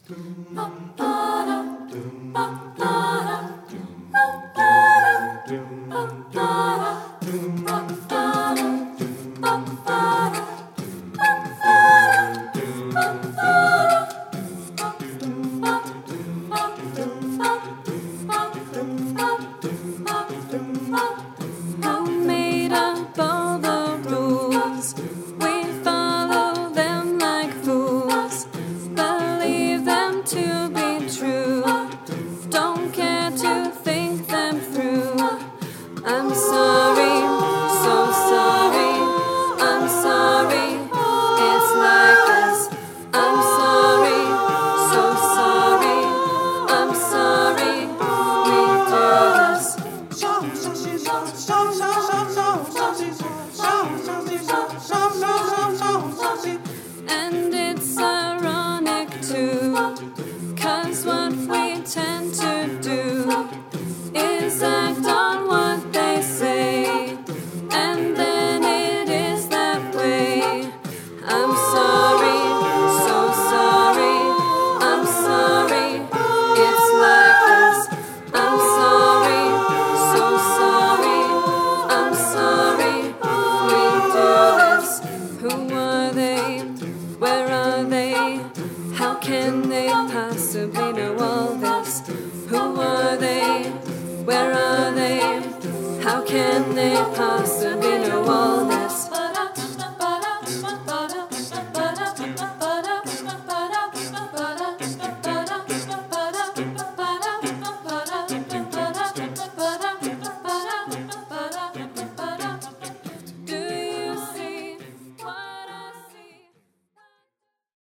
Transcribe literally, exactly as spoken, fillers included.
Who made up all the rules? We follow them like fools, believe them to be true, don't care to think them through. I'm sorry, so sorry, I'm sorry, it's like this. I'm sorry, so sorry, I'm sorry, we do this. And it's ironic too, 'cause what we tend to do is act on what they say, and then it is that way. I'm sorry, so sorry, I'm sorry, it's like this. I'm sorry, so sorry, I'm sorry, we do this. Who are they? Where are they? How can they possibly know all this? Who are they? Where are they? How can they possibly know all